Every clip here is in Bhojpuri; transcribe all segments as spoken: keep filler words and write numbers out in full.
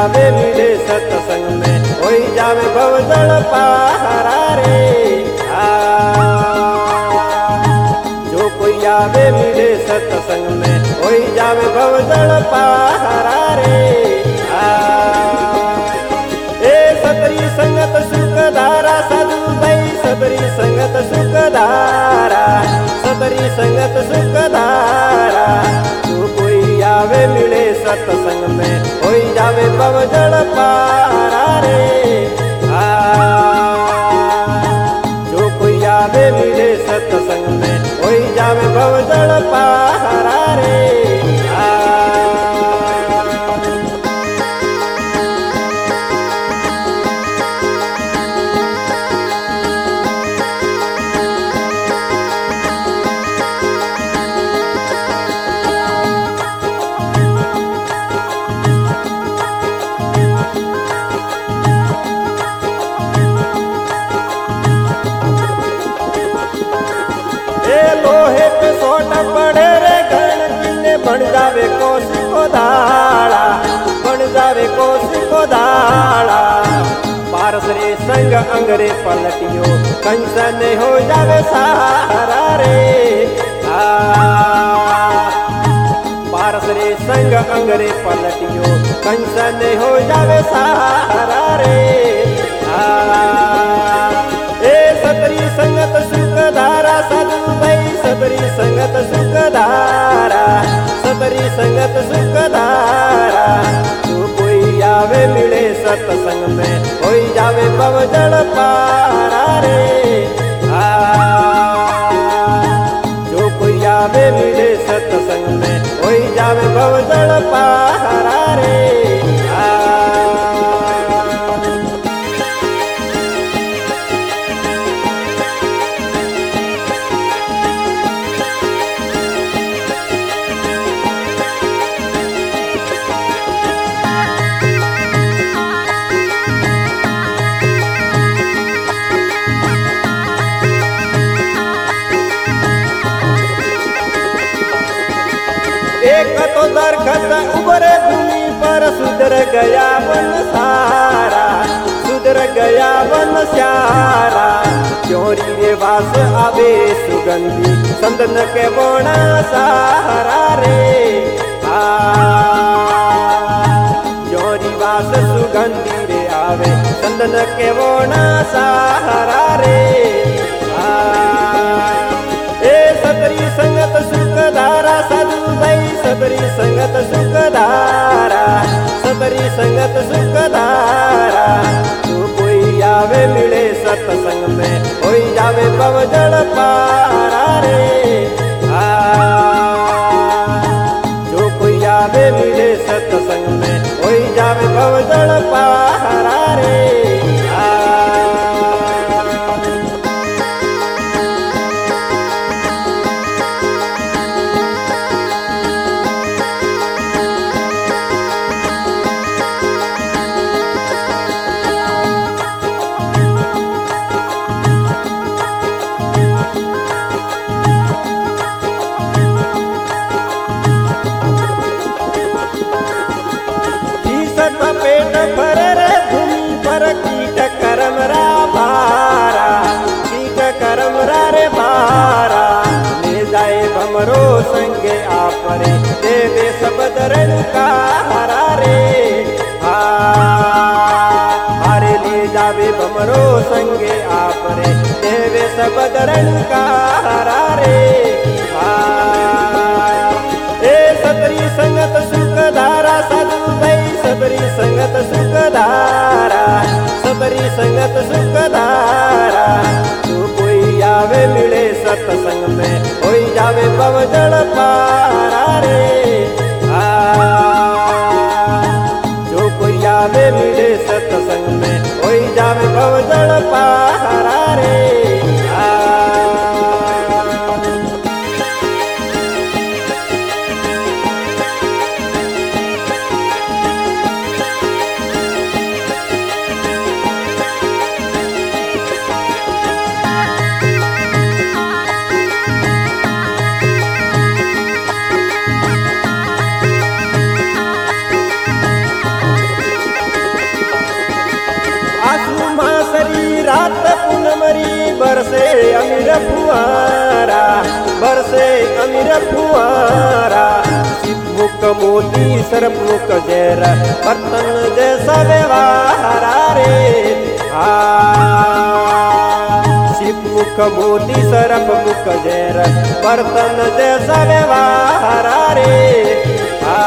आवे मिले सत्संग में होई जावे भवजल पारा रे। आ जो कोई आवे मिले सत्संग में होई जावे भवजल पारा रे। आ ए सतरी संगत सुख धारा साधु भाई सतरी संगत सुख धारा सतरी संगत सुख धारा। जो कोई आवे मिले सत्संग में होई जावे भवजल पारा रे। आ जो कोई आवे मिले सत्संग में होई जावे भवजल पारा रे। आ लोहे पे सोटा पड़े रे घन किन्ने बन जावे कोसी को धाड़ा बन जावे कोसी को धाड़ा। पारस रे संग अंगरे पलटियो कंसन हो जावे सहारा रे। आ पारस रे संग अंगरे पलटियो कंसन हो जावे सहारा रे। आ ए सतरी संगत सुख धारा साधु भाई सतरी संगत सुख धारा सतरी संगत सुख धारा। जो कोई आवे मिले सत्संग में होई जावे भवजल पारा रे। आ जो कोई आवे मिले सत्संग में होई जावे भवजल पारा रे। आ एक तो दरखत उबरे भूमि पर सुधर गया वन सारा सुधर गया वन सारा। चोरी रे वास आवे सुगंधी संदन के बोना सहारा रे। आ चोरी वास सुगंधी रे आवे संदन के बोना सहारा रे। आ ए सतरी संगत सुख धारा साधु भाई सतरी संगत सुख धारा सतरी संगत सुख धारा। जो कोई आवे मिले सत्संग में होई जावे भवजल पारा रे। आ जो कोई आवे मिले सत्संग में होई जावे भवजल पारा रे। आ पेट भर रे भूमि पर कीट करम रा भारा कीट करम रा रे भारा। ले जाए भमरो संगे आपरे देवे सब दरण का हरा रे। आ अरे ले जावे भमरो संगे आपरे देवे सब दरण का हरा रे। आ ए सतरी संगत सुख धारा साधु भाई सतरी संगत सुख धारा सतरी संगत सुख धारा। जो कोई आवे मिले सत्संग में होई जावे भवजल पारा रे। आ जो कोई आवे मिले सत्संग में होई जावे भवजल पारा रे। आ बरसे अमीर फुआरा, मुख मोती सरप मुख जैर बर्तन जैसा व्यवहार रे। आ शिव मुख मोती सरप मुख जैर बर्तन जैसा व्यवहार रे। आ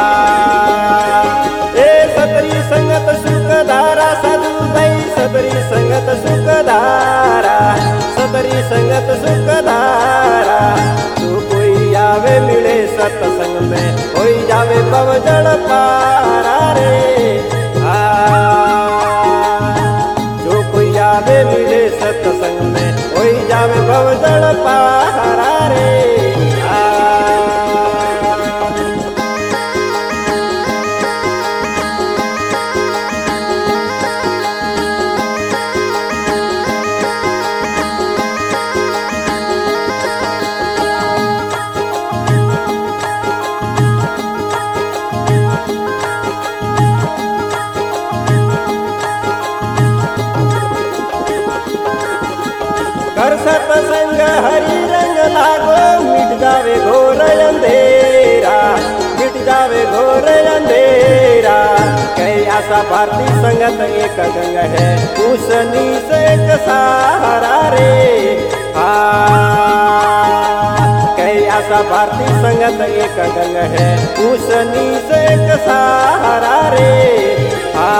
ए सतरी संगत सुख धारा साधु भाई, सतरी संगत सुख धारा, सतरी संगत सुख धारा। जो कोई आवे मिले सत्संग में, कोई जावे भवजल पारा रे। आ जो कोई आवे मिले सत्संग में, कोई जावे भवजल पारा रे। आ कर सत्संग हरि रंग लागो, मिट जावे घोर अंधेरा, मिट जावे घोर अंधेरा। कई आशा भारती संगत एक गंग है, उस नीस एक सहारा रे। आ कई आशा भारती संगत एक गंग है, उस नीस एक सहारा रे। आ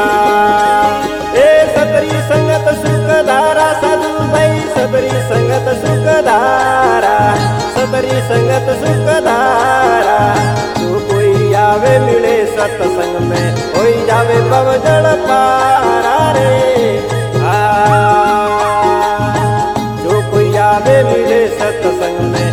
ए सतरी संगत सुख धारा साधु भाई, सतरी संगत सुख धारा, सतरी संगत सुख धारा। जो कोई आवे मिले सत्संग में, कोई जावे भवजल पारा रे। आ जो कोई आवे मिले सत्संग में,